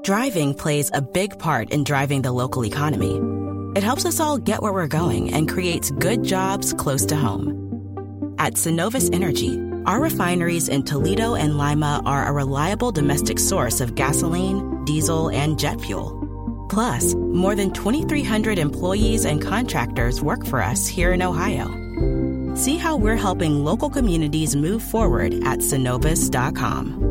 Driving plays a big part in driving the local economy. It helps us all get where we're going and creates good jobs close to home. At Synovus Energy, our refineries in Toledo and Lima are a reliable domestic source of gasoline, diesel, and jet fuel. Plus, more than 2,300 employees and contractors work for us here in Ohio. See how we're helping local communities move forward at Synovus.com.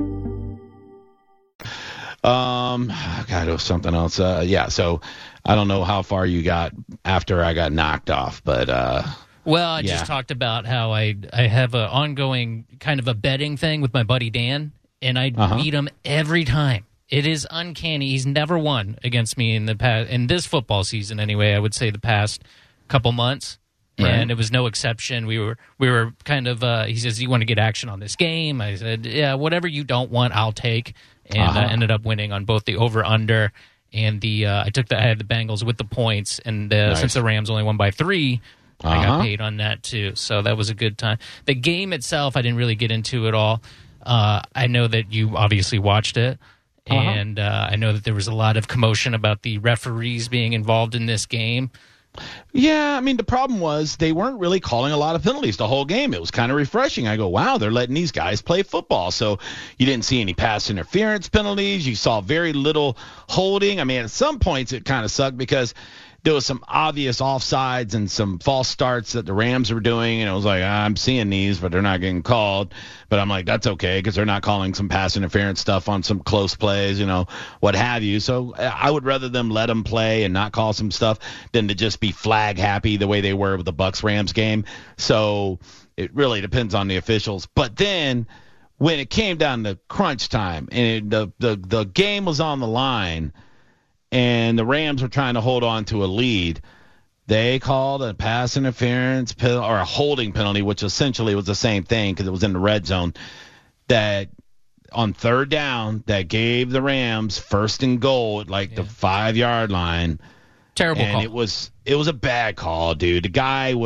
God, it was something else. So I don't know how far you got after I got knocked off, but well, I just talked about how I have an ongoing kind of a betting thing with my buddy Dan, and I beat him every time. It is uncanny. He's never won against me in the past, in this football season anyway. I would say the past couple months. Right. And it was no exception. We were kind of, he says, "Do you want to get action on this game?" I said, "Yeah, whatever you don't want, I'll take." And I ended up winning on both the over-under and the, I had the Bengals with the points. And nice. Since the Rams only won by 3, I got paid on that too. So that was a good time. The game itself, I didn't really get into at all. I know that you obviously watched it. And I know that there was a lot of commotion about the referees being involved in this game. Yeah, I mean, the problem was they weren't really calling a lot of penalties the whole game. It was kind of refreshing. I go, wow, they're letting these guys play football. So you didn't see any pass interference penalties. You saw very little holding. I mean, at some points it kind of sucked because there was some obvious offsides and some false starts that the Rams were doing, and it was like, I'm seeing these, but they're not getting called. But I'm like, that's okay because they're not calling some pass interference stuff on some close plays, what have you. So I would rather them let them play and not call some stuff than to just be flag happy the way they were with the Bucs-Rams game. So it really depends on the officials. But then when it came down to crunch time and the game was on the line, and the Rams were trying to hold on to a lead, they called a pass interference or a holding penalty, which essentially was the same thing because it was in the red zone, that on third down that gave the Rams first and goal at the 5-yard line. Terrible and call. It was a bad call, dude. The guy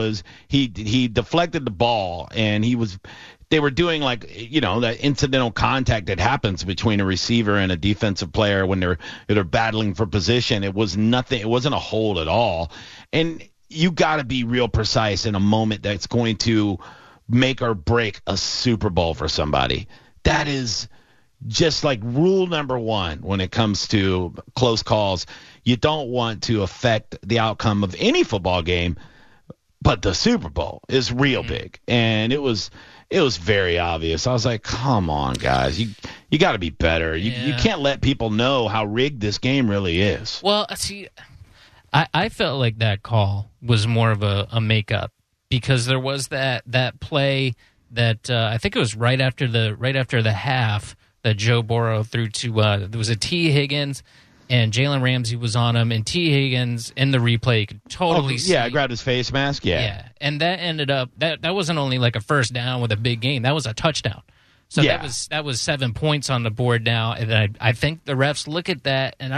he deflected the ball, and they were doing that incidental contact that happens between a receiver and a defensive player when they're battling for position. It was nothing. It wasn't a hold at all. And you got to be real precise in a moment that's going to make or break a Super Bowl for somebody. That is just like rule number 1 when it comes to close calls. You don't want to affect the outcome of any football game, but the Super Bowl is real big. And it was very obvious. I was like, come on, guys. You got to be better. You can't let people know how rigged this game really is. Well, see, I felt like that call was more of a makeup because there was that play that I think it was right after the half that Joe Burrow threw to there was a T. Higgins, and Jalen Ramsey was on him, and T. Higgins in the replay you could totally see. Yeah, I grabbed his face mask, Yeah, and that ended up, that wasn't only like a first down with a big gain, that was a touchdown. So that was 7 points on the board now, and I think the refs look at that, and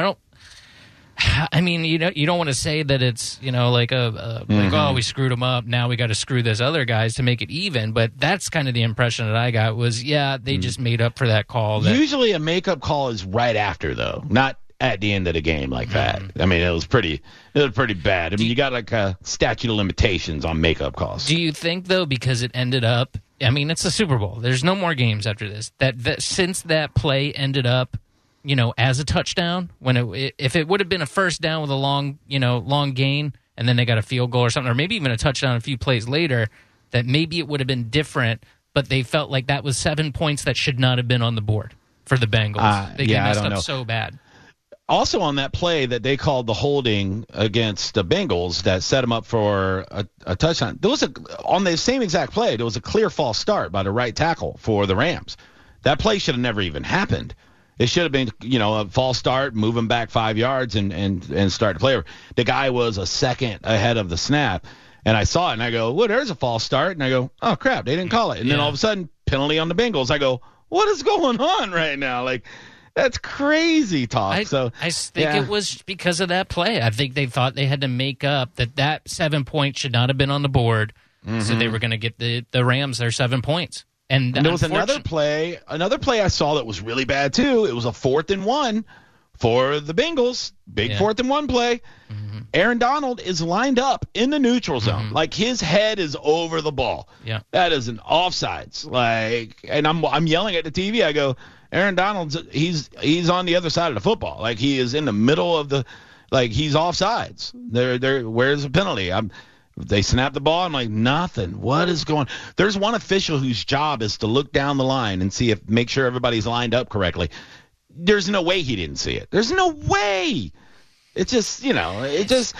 I mean, you don't want to say that it's, like oh, we screwed them up, now we got to screw this other guys to make it even, but that's kind of the impression that I got was, they just made up for that call. Usually a makeup call is right after, though, not at the end of the game like that. I mean, it was pretty bad. I mean, you got like a statute of limitations on makeup calls. Do you think, though, because it ended up, I mean, it's the Super Bowl. There's no more games after this. That since that play ended up, as a touchdown, if it would have been a first down with a long gain, and then they got a field goal or something, or maybe even a touchdown a few plays later, that maybe it would have been different, but they felt like that was 7 points that should not have been on the board for the Bengals. They messed up so bad. Also on that play that they called the holding against the Bengals that set them up for a touchdown, on the same exact play, there was a clear false start by the right tackle for the Rams. That play should have never even happened. It should have been, a false start, move him back 5 yards and start the play. The guy was a second ahead of the snap, and I saw it, and I go, well, there's a false start. And I go, oh, crap, they didn't call it. And then all of a sudden, penalty on the Bengals. I go, what is going on right now? Like, that's crazy talk. I think it was because of that play. I think they thought they had to make up that 7 points should not have been on the board, so they were going to get the Rams their 7 points. And there was another play I saw that was really bad too. It was a 4th and 1 for the Bengals. Big 4th and 1 play. Mm-hmm. Aaron Donald is lined up in the neutral zone. Mm-hmm. Like, his head is over the ball. Yeah. That is an offsides. Like, and I'm yelling at the TV. I go, Aaron Donald's he's on the other side of the football. Like, he is in the middle of the he's offsides. Where's the penalty? They snap the ball. I'm like, nothing. What is going on? There's one official whose job is to look down the line and make sure everybody's lined up correctly. There's no way he didn't see it. There's no way. It's just, it's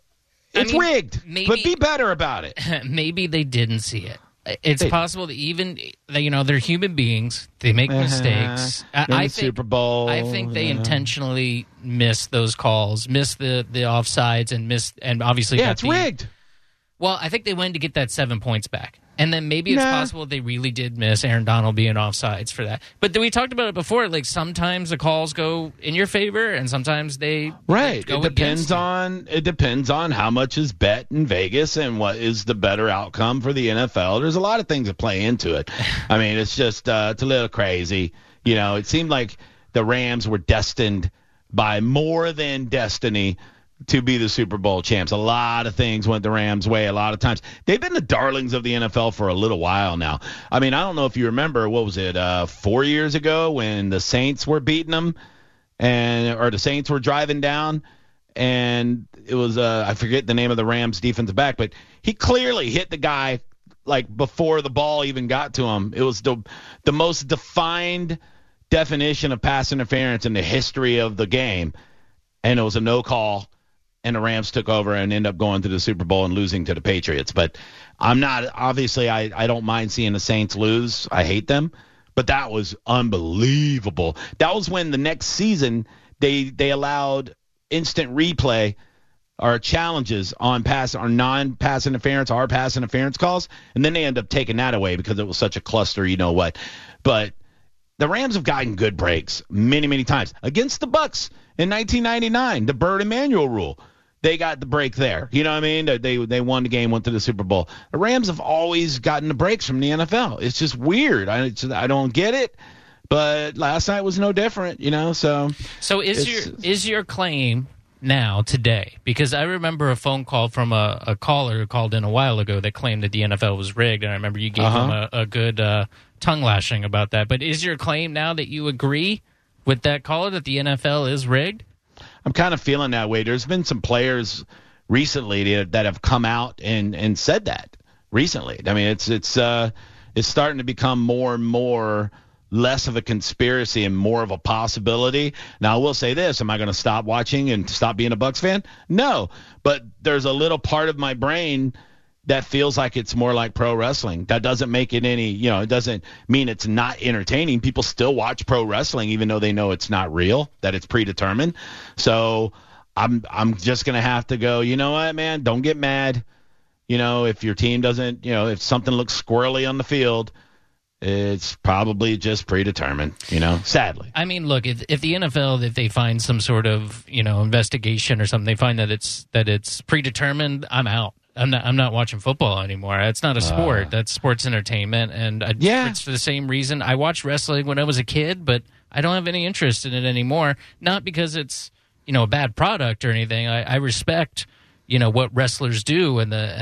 rigged. But be better about it. Maybe they didn't see it. It's possible that even, they're human beings. They make mistakes. I think Super Bowl. I think they intentionally missed those calls, missed the offsides, and obviously it's rigged. Well, I think they wanted to get that 7 points back. And then maybe it's possible they really did miss Aaron Donald being offsides for that. But we talked about it before. Like, sometimes the calls go in your favor, and sometimes they go against you. It depends on how much is bet in Vegas and what is the better outcome for the NFL. There's a lot of things that play into it. I mean, it's just it's a little crazy. It seemed like the Rams were destined by more than destiny to be the Super Bowl champs. A lot of things went the Rams' way a lot of times. They've been the darlings of the NFL for a little while now. I mean, I don't know if you remember, what was it, 4 years ago when the Saints were beating them, or the Saints were driving down, and it was, I forget the name of the Rams defensive back, but he clearly hit the guy like before the ball even got to him. It was the most defined definition of pass interference in the history of the game, and it was a no call. And the Rams took over and ended up going to the Super Bowl and losing to the Patriots. But I don't mind seeing the Saints lose. I hate them. But that was unbelievable. That was when the next season they allowed instant replay or challenges on non-pass interference, or pass interference calls. And then they ended up taking that away because it was such a cluster, you know what. But the Rams have gotten good breaks many, many times. Against the Bucs in 1999, the Bird Emanuel rule. They got the break there. You know what I mean? They won the game, went to the Super Bowl. The Rams have always gotten the breaks from the NFL. It's just weird. I don't get it. But last night was no different, So is your claim now today? Because I remember a phone call from a caller who called in a while ago that claimed that the NFL was rigged, and I remember you gave him a good tongue lashing about that. But is your claim now that you agree with that caller that the NFL is rigged? I'm kind of feeling that way. There's been some players recently that have come out and said that recently. I mean, it's starting to become more and more less of a conspiracy and more of a possibility. Now, I will say this. Am I going to stop watching and stop being a Bucs fan? No. But there's a little part of my brain that feels like it's more like pro wrestling. That doesn't make it any, it doesn't mean it's not entertaining. People still watch pro wrestling even though they know it's not real, that it's predetermined. So I'm just going to have to go, you know what, man, don't get mad. If your team doesn't, if something looks squirrely on the field, it's probably just predetermined, sadly. I mean, look, if the NFL, if they find some sort of, investigation or something, they find that it's predetermined, I'm out. I'm not watching football anymore. It's not a sport. That's sports entertainment, and it's for the same reason. I watched wrestling when I was a kid, but I don't have any interest in it anymore. Not because it's a bad product or anything. I respect what wrestlers do and their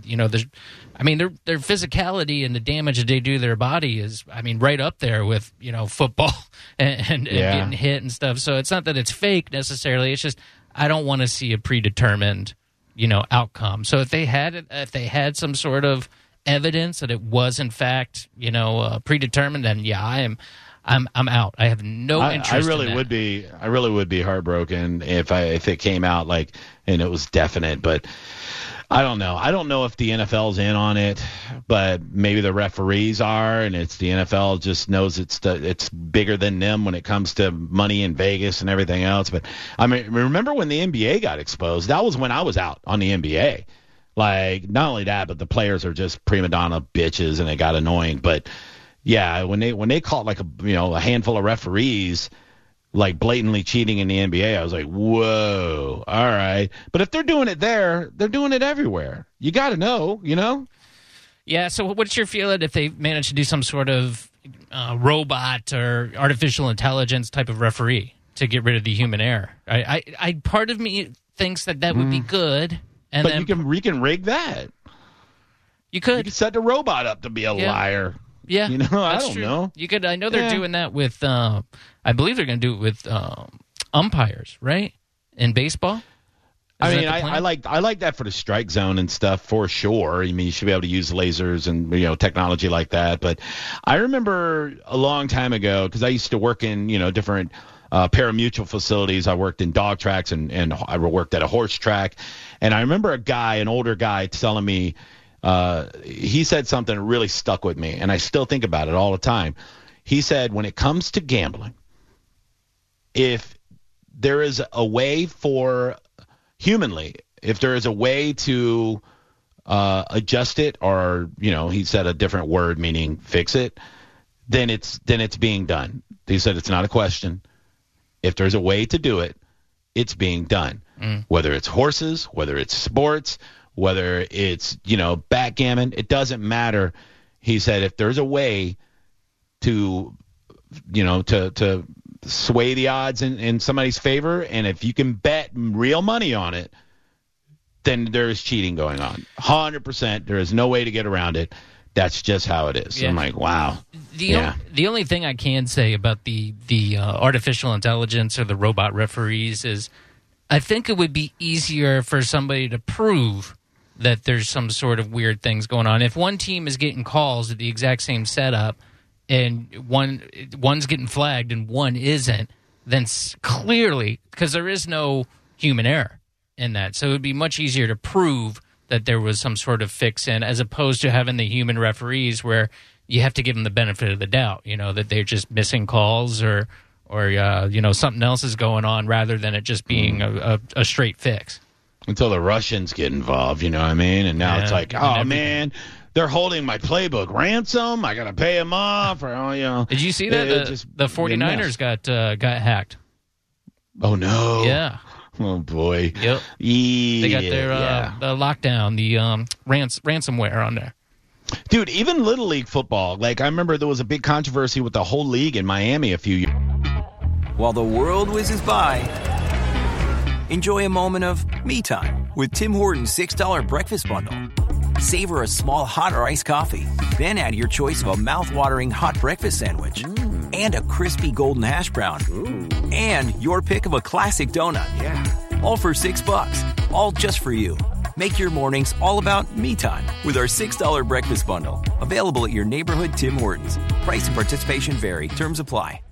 physicality and the damage that they do to their body is right up there with football and getting hit and stuff. So it's not that it's fake necessarily. It's just I don't want to see a predetermined outcome. So if they had some sort of evidence that it was in fact, predetermined, then I'm out. I have no interest. I really would be heartbroken if it came out and it was definite. But I don't know. I don't know if the NFL's in on it, but maybe the referees are, and it's the NFL just knows it's bigger than them when it comes to money in Vegas and everything else. But I mean, remember when the NBA got exposed? That was when I was out on the NBA. Not only that, but the players are just prima donna bitches, and it got annoying. But yeah, when they caught a handful of referees blatantly cheating in the NBA, I was like, whoa, all right. But if they're doing it there, they're doing it everywhere. You got to know, Yeah, so what's your feeling if they manage to do some sort of robot or artificial intelligence type of referee? to get rid of the human error. I part of me thinks that would be good. And but then, you can rig that. You could. You could set the robot up to be a liar. Yeah, you know, I don't know. You could. I know they're doing that with. I believe they're going to do it with umpires, right? In baseball. I mean, I like that for the strike zone and stuff for sure. I mean, you should be able to use lasers and technology like that. But I remember a long time ago, because I used to work in different pari-mutuel facilities. I worked in dog tracks and I worked at a horse track. And I remember an older guy telling me, he said something that really stuck with me, and I still think about it all the time. He said, when it comes to gambling, if there is a way for humanly, if there is a way to adjust it, or he said a different word meaning fix it, then it's being done. He said it's not a question. If there's a way to do it, it's being done. Whether it's horses, whether it's sports, whether it's backgammon, it doesn't matter. He said if there's a way to to sway the odds in somebody's favor, and if you can bet real money on it, then there is cheating going on. 100%. There is no way to get around it. That's just how it is. Yeah. I'm like, wow. The only thing I can say about the artificial intelligence or the robot referees is I think it would be easier for somebody to prove that there's some sort of weird things going on. If one team is getting calls at the exact same setup, and one's getting flagged and one isn't, then clearly, because there is no human error in that, so it would be much easier to prove that there was some sort of fix in, as opposed to having the human referees where you have to give them the benefit of the doubt, that they're just missing calls or something else is going on, rather than it just being a straight fix. Until the Russians get involved, you know what I mean? And now it's like, oh, man, they're holding my playbook ransom. I got to pay them off. Or, Did you see that? The 49ers got hacked. Oh, no. Yeah. Oh, boy. Yep. Yeah. They got their the lockdown, the ransomware on there. Dude, even Little League football. Like, I remember there was a big controversy with the whole league in Miami a few years. While the world whizzes by, enjoy a moment of me time with Tim Hortons $6 breakfast bundle. Savor a small hot or iced coffee, then add your choice of a mouth-watering hot breakfast sandwich and a crispy golden hash brown and your pick of a classic donut. Yeah, all for $6, all just for you. Make your mornings all about me time with our $6 breakfast bundle. Available at your neighborhood Tim Hortons. Price and participation vary. Terms apply.